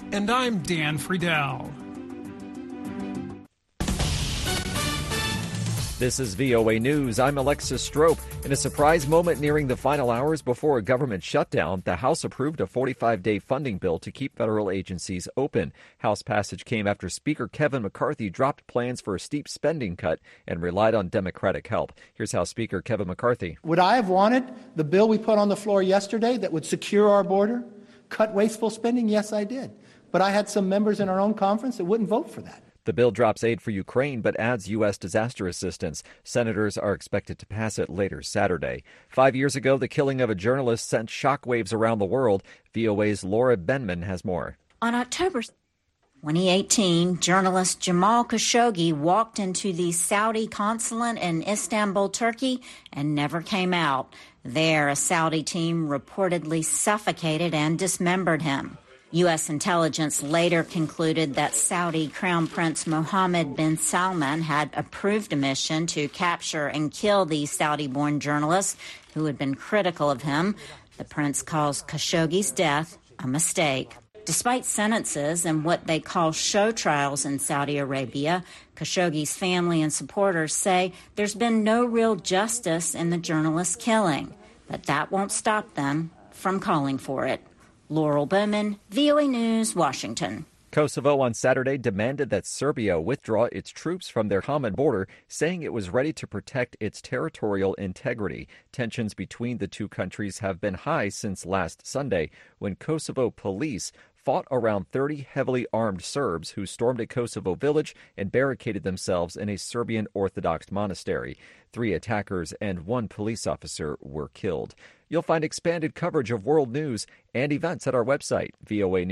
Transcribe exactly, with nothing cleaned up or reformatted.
And I'm Dan Friedel. This is V O A News. I'm Alexis Strope. In a surprise moment nearing the final hours before a government shutdown, the House approved a forty-five day funding bill to keep federal agencies open. House passage came after Speaker Kevin McCarthy dropped plans for a steep spending cut and relied on Democratic help. Here's House Speaker Kevin McCarthy. Would I have wanted the bill we put on the floor yesterday that would secure our border, cut wasteful spending? Yes, I did. But I had some members in our own conference that wouldn't vote for that. The bill drops aid for Ukraine but adds U S disaster assistance. Senators are expected to pass it later Saturday. Five years ago, the killing of a journalist sent shockwaves around the world. V O A's Laura Benman has more. On October twenty eighteen, journalist Jamal Khashoggi walked into the Saudi consulate in Istanbul, Turkey, and never came out. There, a Saudi team reportedly suffocated and dismembered him. U S intelligence later concluded that Saudi Crown Prince Mohammed bin Salman had approved a mission to capture and kill the Saudi-born journalist who had been critical of him. The prince calls Khashoggi's death a mistake. Despite sentences and what they call show trials in Saudi Arabia, Khashoggi's family and supporters say there's been no real justice in the journalist's killing. But that won't stop them from calling for it. Laurel Bowman, V O A News, Washington. Kosovo on Saturday demanded that Serbia withdraw its troops from their common border, saying it was ready to protect its territorial integrity. Tensions between the two countries have been high since last Sunday, when Kosovo police fought around thirty heavily armed Serbs who stormed a Kosovo village and barricaded themselves in a Serbian Orthodox monastery. Three attackers and one police officer were killed. You'll find expanded coverage of world news and events at our website, V O A News.